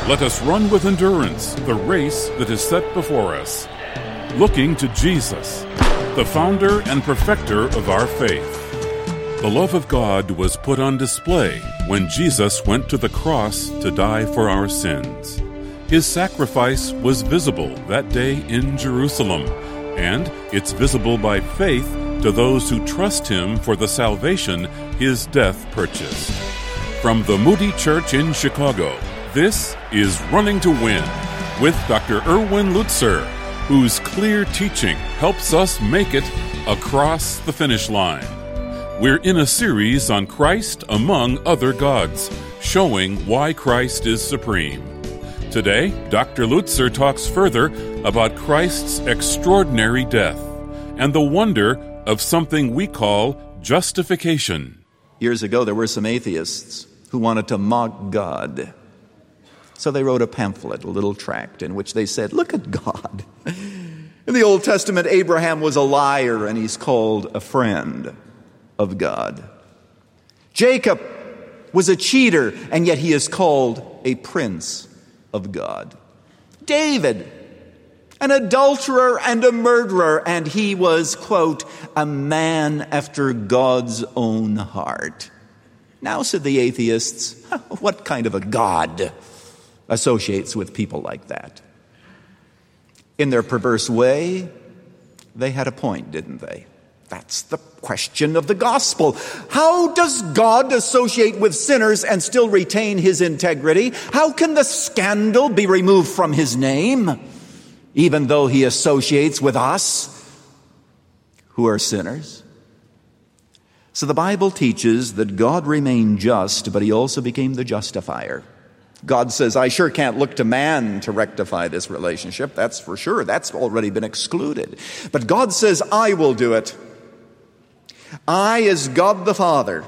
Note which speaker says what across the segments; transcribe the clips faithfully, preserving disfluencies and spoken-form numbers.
Speaker 1: Let us run with endurance the race that is set before us, looking to Jesus, the founder and perfecter of our faith. The love of God was put on display when Jesus went to the cross to die for our sins. His sacrifice was visible that day in Jerusalem, and it's visible by faith to those who trust Him for the salvation His death purchased. From the Moody Church in Chicago, this is Running to Win with Doctor Erwin Lutzer, whose clear teaching helps us make it across the finish line. We're in a series on Christ among other gods, showing why Christ is supreme. Today, Doctor Lutzer talks further about Christ's extraordinary death and the wonder of something we call justification.
Speaker 2: Years ago, there were some atheists who wanted to mock God. So they wrote a pamphlet, a little tract, in which they said, look at God. In the Old Testament, Abraham was a liar, and he's called a friend of God. Jacob was a cheater, and yet he is called a prince of God. David, an adulterer and a murderer, and he was, quote, a man after God's own heart. Now, said the atheists, what kind of a God associates with people like that? In their perverse way, they had a point, didn't they? That's the question of the gospel. How does God associate with sinners and still retain His integrity? How can the scandal be removed from His name, even though He associates with us who are sinners? So the Bible teaches that God remained just, but He also became the justifier. God says, I sure can't look to man to rectify this relationship. That's for sure. That's already been excluded. But God says, I will do it. I, as God the Father,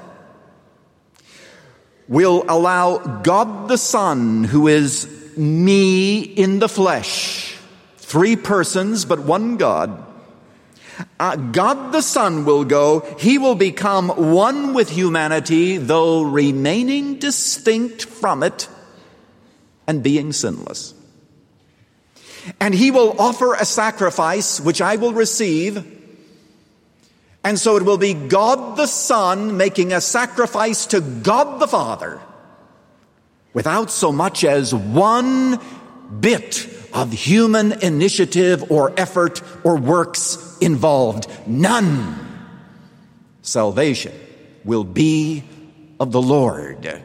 Speaker 2: will allow God the Son, who is me in the flesh, three persons but one God, uh, God the Son will go. He will become one with humanity, though remaining distinct from it and being sinless. And He will offer a sacrifice which I will receive. And so it will be God the Son making a sacrifice to God the Father without so much as one bit of human initiative or effort or works involved. None. Salvation will be of the Lord.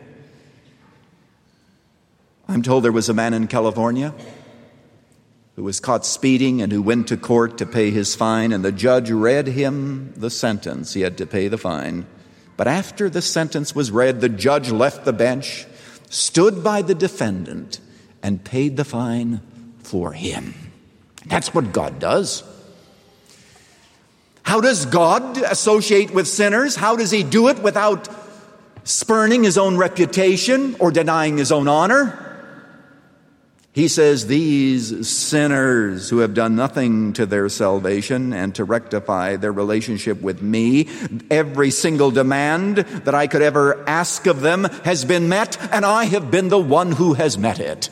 Speaker 2: I'm told there was a man in California who was caught speeding and who went to court to pay his fine, and the judge read him the sentence. He had to pay the fine. But after the sentence was read, the judge left the bench, stood by the defendant, and paid the fine for him. That's what God does. How does God associate with sinners? How does He do it without spurning His own reputation or denying His own honor? He says, these sinners who have done nothing to their salvation and to rectify their relationship with me, every single demand that I could ever ask of them has been met, and I have been the one who has met it.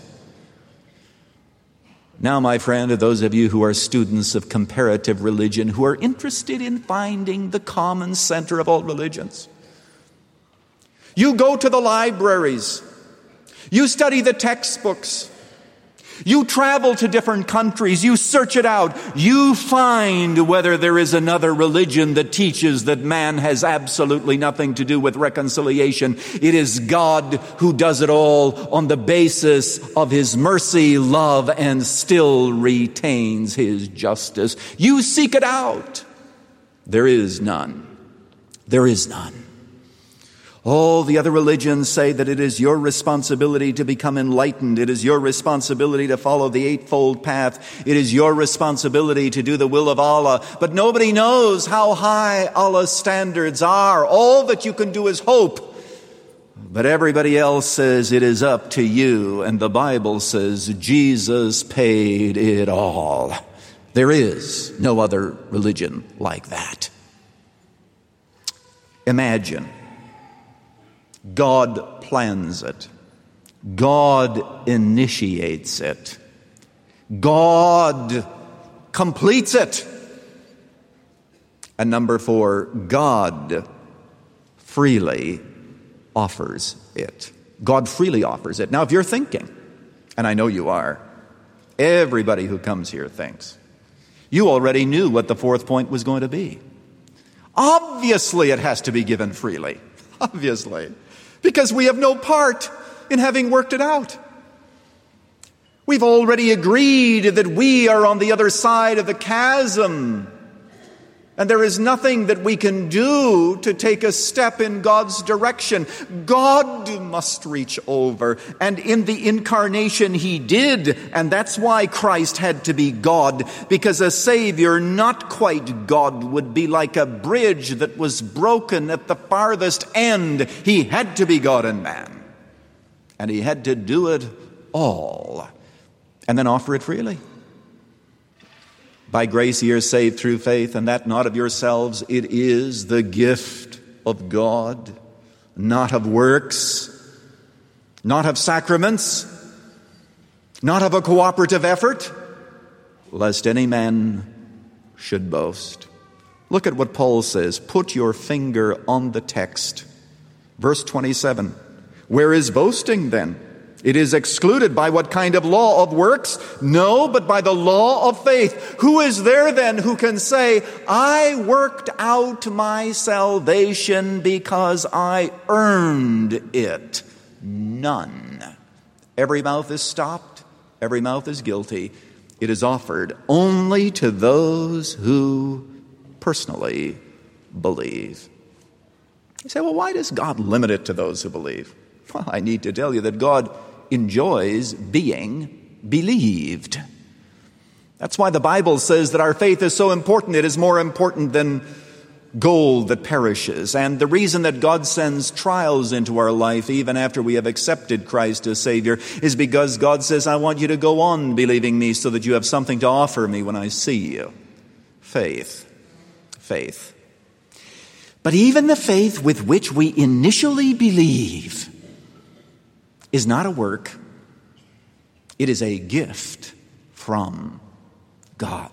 Speaker 2: Now, my friend, to those of you who are students of comparative religion, who are interested in finding the common center of all religions, you go to the libraries, you study the textbooks, you travel to different countries, you search it out, you find whether there is another religion that teaches that man has absolutely nothing to do with reconciliation. It is God who does it all on the basis of His mercy, love, and still retains His justice. You seek it out. There is none. There is none. All the other religions say that it is your responsibility to become enlightened. It is your responsibility to follow the eightfold path. It is your responsibility to do the will of Allah. But nobody knows how high Allah's standards are. All that you can do is hope. But everybody else says it is up to you. And the Bible says Jesus paid it all. There is no other religion like that. Imagine God plans it. God initiates it. God completes it. And number four, God freely offers it. God freely offers it. Now, if you're thinking, and I know you are, everybody who comes here thinks, you already knew what the fourth point was going to be. Obviously, it has to be given freely. Obviously. Because we have no part in having worked it out. We've already agreed that we are on the other side of the chasm. And there is nothing that we can do to take a step in God's direction. God must reach over. And in the incarnation He did. And that's why Christ had to be God. Because a Savior not quite God would be like a bridge that was broken at the farthest end. He had to be God and man. And He had to do it all. And then offer it freely. By grace ye are saved through faith, and that not of yourselves. It is the gift of God, not of works, not of sacraments, not of a cooperative effort, lest any man should boast. Look at what Paul says. Put your finger on the text. Verse twenty-seven. Where is boasting then? It is excluded by what kind of law of works? No, but by the law of faith. Who is there then who can say, I worked out my salvation because I earned it? None. Every mouth is stopped. Every mouth is guilty. It is offered only to those who personally believe. You say, well, why does God limit it to those who believe? Well, I need to tell you that God enjoys being believed. That's why the Bible says that our faith is so important. It is more important than gold that perishes. And the reason that God sends trials into our life, even after we have accepted Christ as Savior, is because God says, I want you to go on believing me so that you have something to offer me when I see you. Faith. Faith. But even the faith with which we initially believe is not a work. It is a gift from God.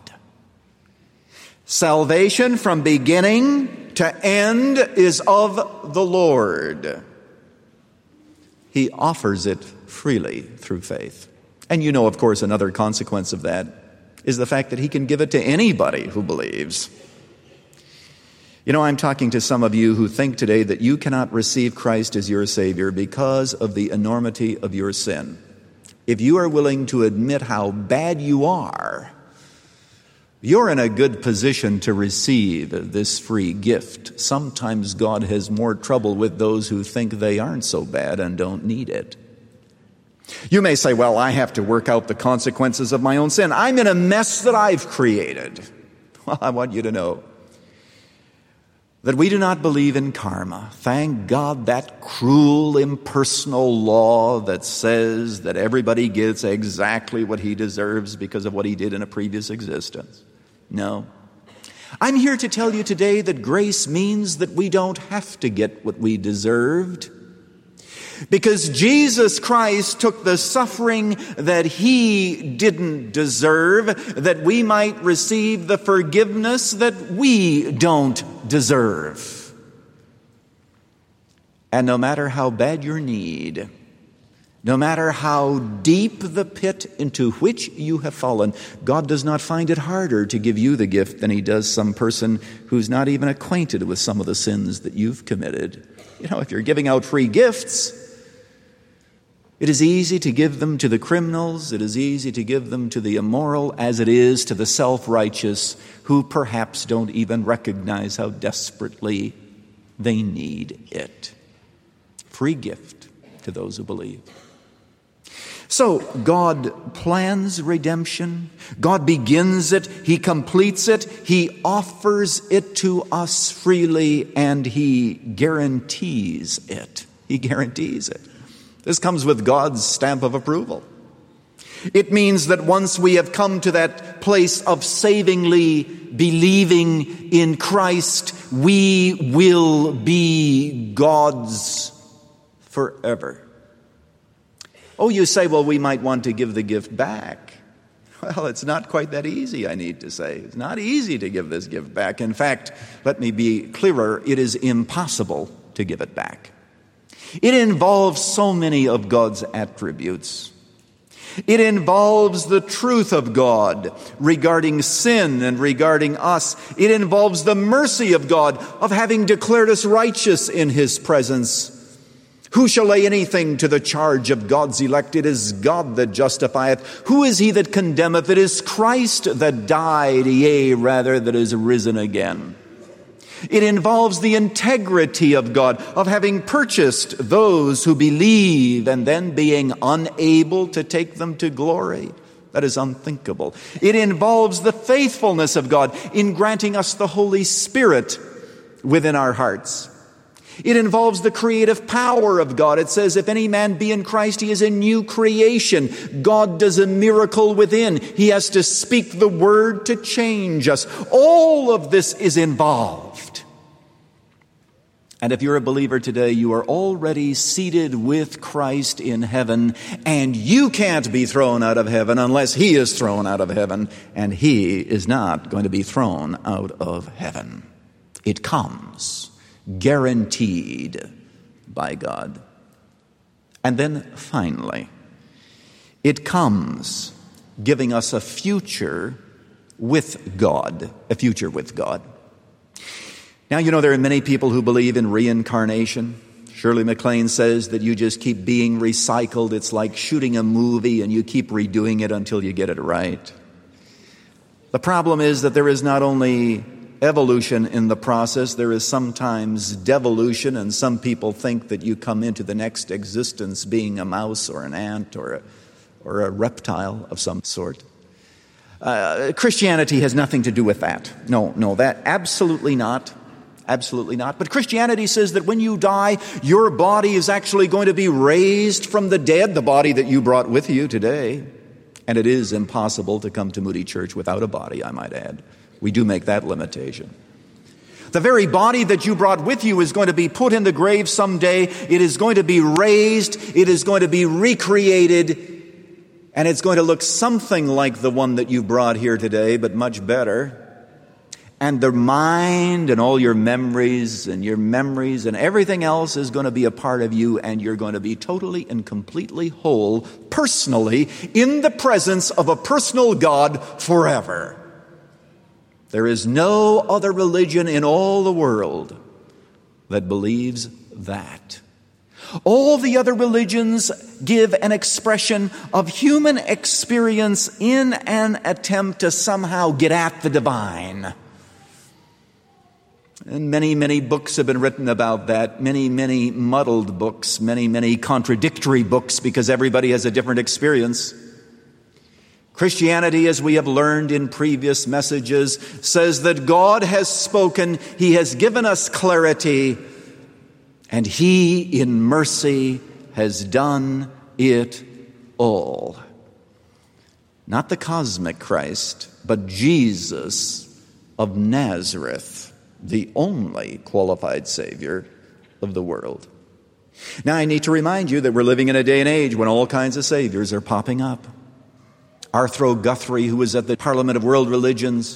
Speaker 2: Salvation from beginning to end is of the Lord. He offers it freely through faith. And you know, of course, another consequence of that is the fact that He can give it to anybody who believes. You know, I'm talking to some of you who think today that you cannot receive Christ as your Savior because of the enormity of your sin. If you are willing to admit how bad you are, you're in a good position to receive this free gift. Sometimes God has more trouble with those who think they aren't so bad and don't need it. You may say, well, I have to work out the consequences of my own sin. I'm in a mess that I've created. Well, I want you to know that we do not believe in karma. Thank God, that cruel, impersonal law that says that everybody gets exactly what he deserves because of what he did in a previous existence. No. I'm here to tell you today that grace means that we don't have to get what we deserved, because Jesus Christ took the suffering that He didn't deserve, that we might receive the forgiveness that we don't deserve. And no matter how bad your need, no matter how deep the pit into which you have fallen, God does not find it harder to give you the gift than He does some person who's not even acquainted with some of the sins that you've committed. You know, if you're giving out free gifts, it is easy to give them to the criminals, it is easy to give them to the immoral, as it is to the self-righteous who perhaps don't even recognize how desperately they need it. Free gift to those who believe. So God plans redemption. God begins it. He completes it. He offers it to us freely, and He guarantees it. He guarantees it. This comes with God's stamp of approval. It means that once we have come to that place of savingly believing in Christ, we will be God's forever. Oh, you say, well, we might want to give the gift back. Well, it's not quite that easy, I need to say. It's not easy to give this gift back. In fact, let me be clearer, it is impossible to give it back. It involves so many of God's attributes. It involves the truth of God regarding sin and regarding us. It involves the mercy of God of having declared us righteous in His presence. Who shall lay anything to the charge of God's elect? It is God that justifieth. Who is he that condemneth? It is Christ that died, yea, rather, that is risen again. It involves the integrity of God, of having purchased those who believe and then being unable to take them to glory. That is unthinkable. It involves the faithfulness of God in granting us the Holy Spirit within our hearts. It involves the creative power of God. It says, if any man be in Christ, he is a new creation. God does a miracle within. He has to speak the word to change us. All of this is involved. And if you're a believer today, you are already seated with Christ in heaven, and you can't be thrown out of heaven unless He is thrown out of heaven, and He is not going to be thrown out of heaven. It comes guaranteed by God. And then finally, it comes giving us a future with God, a future with God. Now, you know, there are many people who believe in reincarnation. Shirley MacLaine says that you just keep being recycled. It's like shooting a movie and you keep redoing it until you get it right. The problem is that there is not only evolution in the process, there is sometimes devolution, and some people think that you come into the next existence being a mouse or an ant or a, or a reptile of some sort. Uh, Christianity has nothing to do with that. No, no, that absolutely not. Absolutely not. But Christianity says that when you die, your body is actually going to be raised from the dead, the body that you brought with you today. And it is impossible to come to Moody Church without a body, I might add. We do make that limitation. The very body that you brought with you is going to be put in the grave someday. It is going to be raised. It is going to be recreated. And it's going to look something like the one that you brought here today, but much better. And the mind and all your memories and your memories and everything else is going to be a part of you, and you're going to be totally and completely whole, personally, in the presence of a personal God forever. There is no other religion in all the world that believes that. All the other religions give an expression of human experience in an attempt to somehow get at the divine. And many, many books have been written about that. Many, many muddled books, many, many contradictory books, because everybody has a different experience. Christianity, as we have learned in previous messages, says that God has spoken, He has given us clarity, and He, in mercy, has done it all. Not the cosmic Christ, but Jesus of Nazareth, the only qualified Savior of the world. Now, I need to remind you that we're living in a day and age when all kinds of saviors are popping up. Arthur Guthrie, who was at the Parliament of World Religions,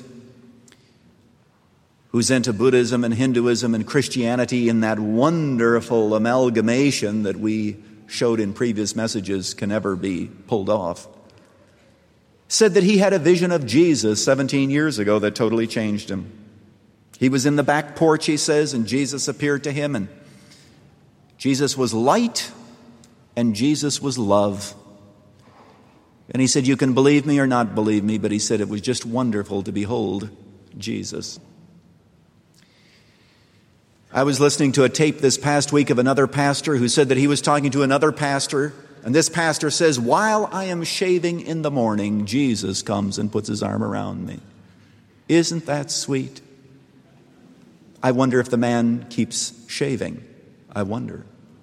Speaker 2: who's into Buddhism and Hinduism and Christianity in that wonderful amalgamation that we showed in previous messages can never be pulled off, said that he had a vision of Jesus seventeen years ago that totally changed him. He was in the back porch, he says, and Jesus appeared to him, and Jesus was light and Jesus was love. And he said, you can believe me or not believe me, but he said it was just wonderful to behold Jesus. I was listening to a tape this past week of another pastor who said that he was talking to another pastor, and this pastor says, while I am shaving in the morning, Jesus comes and puts his arm around me. Isn't that sweet? I wonder if the man keeps shaving. I wonder.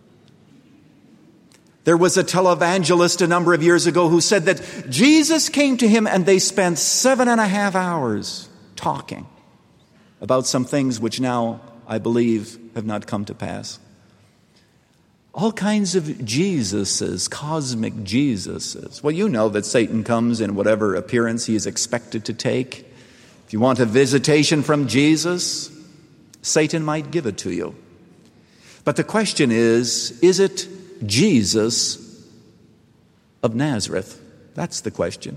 Speaker 2: There was a televangelist a number of years ago who said that Jesus came to him and they spent seven and a half hours talking about some things which now, I believe, have not come to pass. all kinds of Jesuses, cosmic Jesuses. Well, you know that Satan comes in whatever appearance he is expected to take. If you want a visitation from Jesus, Satan might give it to you. But the question is, is it Jesus of Nazareth? That's the question.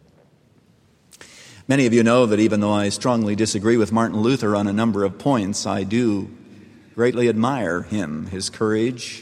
Speaker 2: Many of you know that even though I strongly disagree with Martin Luther on a number of points, I do greatly admire him, his courage,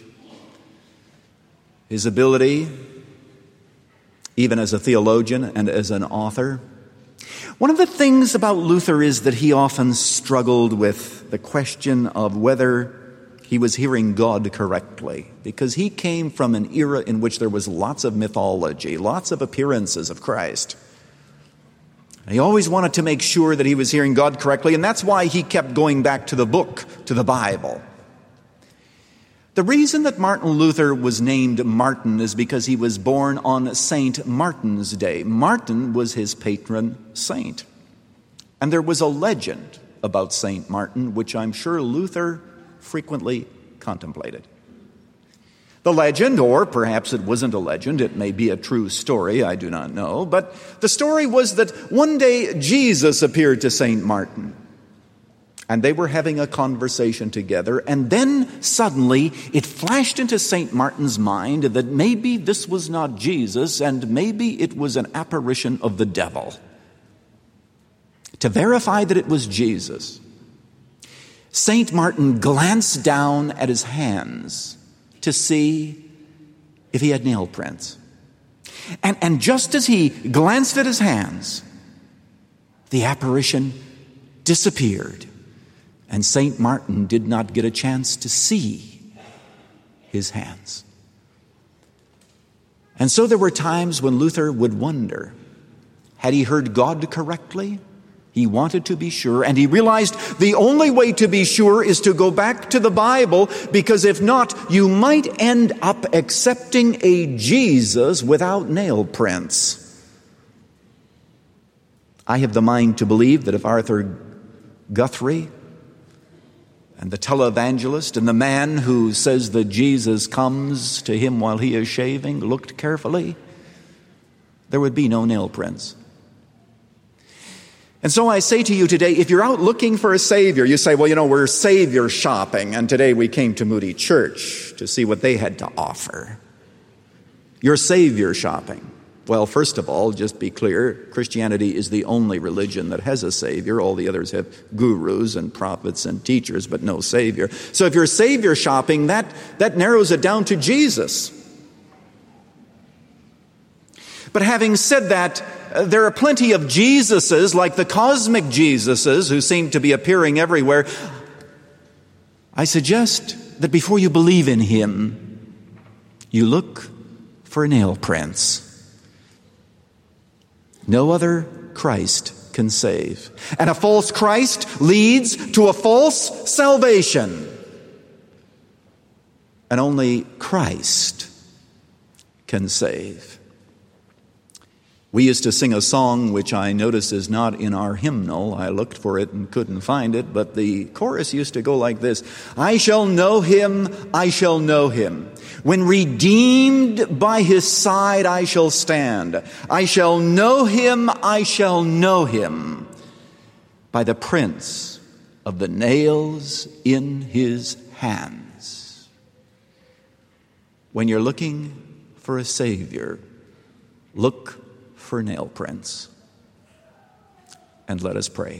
Speaker 2: his ability, even as a theologian and as an author. One of the things about Luther is that he often struggled with the question of whether he was hearing God correctly, because he came from an era in which there was lots of mythology, lots of appearances of Christ. And he always wanted to make sure that he was hearing God correctly, and that's why he kept going back to the book, to the Bible. The reason that Martin Luther was named Martin is because he was born on Saint Martin's Day. Martin was his patron saint. And there was a legend about Saint Martin, which I'm sure Luther frequently contemplated. The legend, or perhaps it wasn't a legend, it may be a true story, I do not know, but the story was that one day Jesus appeared to Saint Martin. And they were having a conversation together, and then suddenly it flashed into Saint Martin's mind that maybe this was not Jesus, and maybe it was an apparition of the devil. To verify that it was Jesus, Saint Martin glanced down at his hands to see if he had nail prints. And, and just as he glanced at his hands, the apparition disappeared. And Saint Martin did not get a chance to see his hands. And so there were times when Luther would wonder, had he heard God correctly? He wanted to be sure, and he realized the only way to be sure is to go back to the Bible, because if not, you might end up accepting a Jesus without nail prints. I have the mind to believe that if Arthur Guthrie and the televangelist and the man who says that Jesus comes to him while he is shaving looked carefully, there would be no nail prints. And so I say to you today, if you're out looking for a Savior, you say, well, you know, we're Savior shopping, and today we came to Moody Church to see what they had to offer. You're Savior shopping. Well, first of all, just be clear, Christianity is the only religion that has a Savior. All the others have gurus and prophets and teachers, but no Savior. So if you're Savior shopping, that, that narrows it down to Jesus. But having said that, uh, there are plenty of Jesuses, like the cosmic Jesuses, who seem to be appearing everywhere. I suggest that before you believe in him, you look for nail prints. No other Christ can save. And a false Christ leads to a false salvation. And only Christ can save. We used to sing a song which I noticed is not in our hymnal. I looked for it and couldn't find it, but the chorus used to go like this. I shall know him, I shall know him. When redeemed by his side I shall stand. I shall know him, I shall know him. By the prints of the nails in his hands. When you're looking for a Savior, look for nail prints. And let us pray.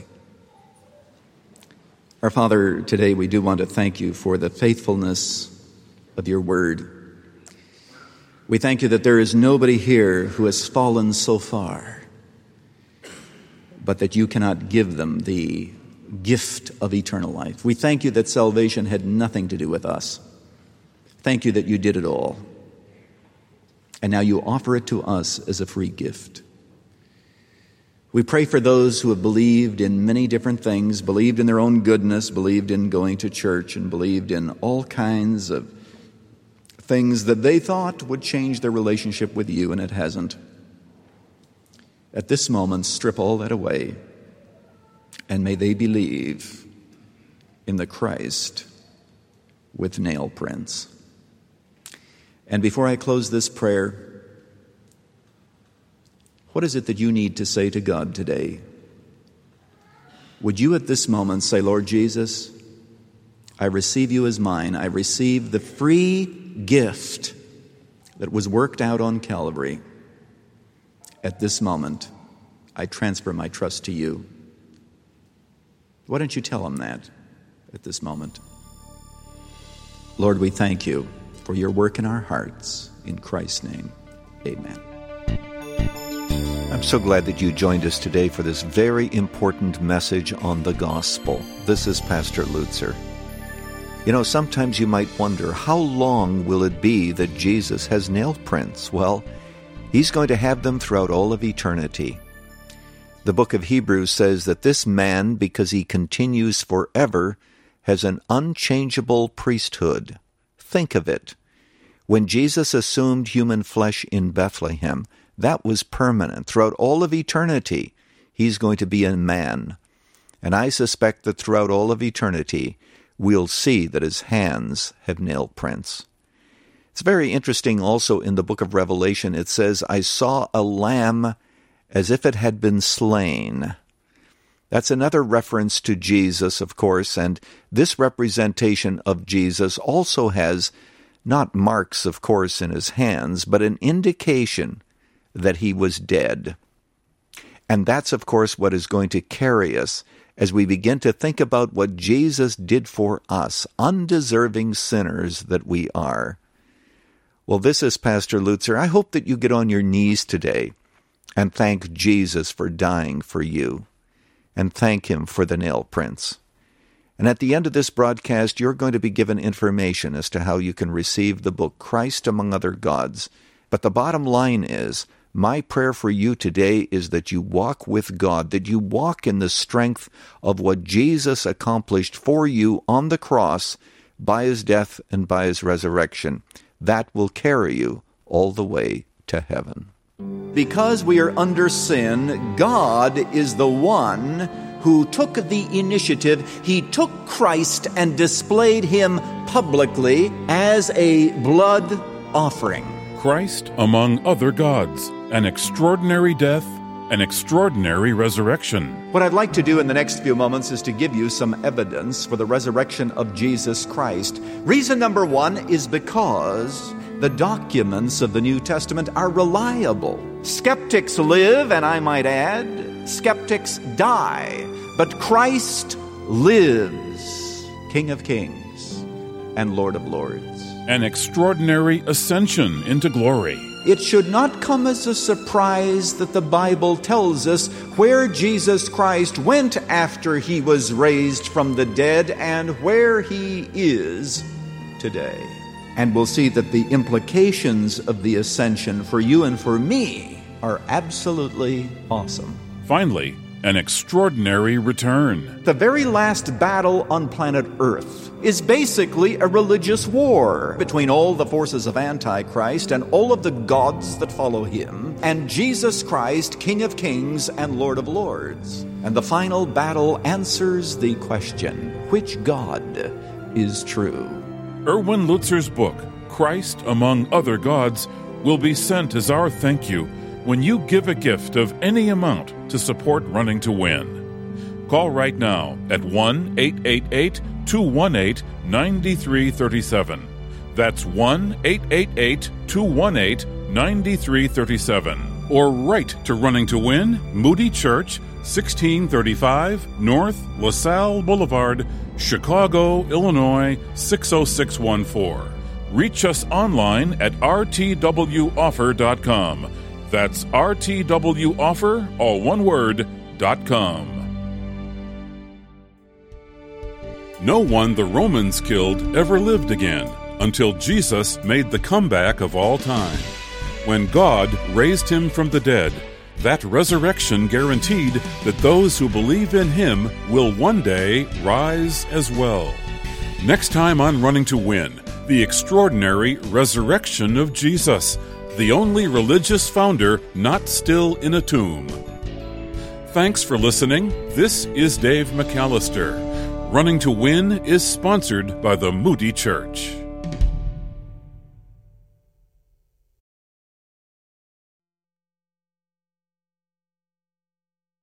Speaker 2: Our Father, today we do want to thank you for the faithfulness of your word. We thank you that there is nobody here who has fallen so far, but that you cannot give them the gift of eternal life. We thank you that salvation had nothing to do with us. Thank you that you did it all. And now you offer it to us as a free gift. We pray for those who have believed in many different things, believed in their own goodness, believed in going to church, and believed in all kinds of things that they thought would change their relationship with you, and it hasn't. At this moment, strip all that away, and may they believe in the Christ with nail prints. And before I close this prayer, what is it that you need to say to God today? Would you at this moment say, Lord Jesus, I receive you as mine. I receive the free gift that was worked out on Calvary. At this moment, I transfer my trust to you. Why don't you tell him that at this moment? Lord, we thank you for your work in our hearts. In Christ's name, amen.
Speaker 3: I'm so glad that you joined us today for this very important message on the gospel. This is Pastor Lutzer. You know, sometimes you might wonder, how long will it be that Jesus has nail prints? Well, he's going to have them throughout all of eternity. The book of Hebrews says that this man, because he continues forever, has an unchangeable priesthood. Think of it. When Jesus assumed human flesh in Bethlehem, that was permanent. Throughout all of eternity, he's going to be a man. And I suspect that throughout all of eternity, we'll see that his hands have nail prints. It's very interesting also in the book of Revelation. It says, I saw a lamb as if it had been slain. That's another reference to Jesus, of course, and this representation of Jesus also has not marks, of course, in his hands, but an indication that he was dead. And that's, of course, what is going to carry us as we begin to think about what Jesus did for us, undeserving sinners that we are. Well, this is Pastor Lutzer. I hope that you get on your knees today and thank Jesus for dying for you, and thank him for the nail prints. And at the end of this broadcast, you're going to be given information as to how you can receive the book Christ Among Other Gods. But the bottom line is, my prayer for you today is that you walk with God, that you walk in the strength of what Jesus accomplished for you on the cross by his death and by his resurrection. That will carry you all the way to heaven.
Speaker 2: Because we are under sin, God is the one who took the initiative. He took Christ and displayed him publicly as a blood offering.
Speaker 1: Christ among other gods, an extraordinary death, an extraordinary resurrection.
Speaker 2: What I'd like to do in the next few moments is to give you some evidence for the resurrection of Jesus Christ. Reason number one is because the documents of the New Testament are reliable. Skeptics live, and I might add, skeptics die. But Christ lives, King of Kings and Lord of Lords.
Speaker 1: An extraordinary ascension into glory.
Speaker 2: It should not come as a surprise that the Bible tells us where Jesus Christ went after he was raised from the dead and where he is today. And we'll see that the implications of the ascension for you and for me are absolutely awesome.
Speaker 1: Finally, an extraordinary return.
Speaker 2: The very last battle on planet Earth is basically a religious war between all the forces of Antichrist and all of the gods that follow him, and Jesus Christ, King of Kings and Lord of Lords. And the final battle answers the question, which God is true?
Speaker 1: Erwin Lutzer's book, Christ Among Other Gods, will be sent as our thank you when you give a gift of any amount to support Running to Win. Call right now at one eight eight eight, two one eight, nine three three seven. That's one eight eight eight, two one eight, nine three three seven. Or write to Running to Win, Moody Church, sixteen thirty-five North LaSalle Boulevard, Chicago, Illinois, six oh six one four. Reach us online at r t w offer dot com. That's r t w offer, all one word, dot com. No one the Romans killed ever lived again until Jesus made the comeback of all time. When God raised him from the dead, that resurrection guaranteed that those who believe in him will one day rise as well. Next time on Running to Win, the extraordinary resurrection of Jesus, the only religious founder not still in a tomb. Thanks for listening. This is Dave McAllister. Running to Win is sponsored by the Moody Church.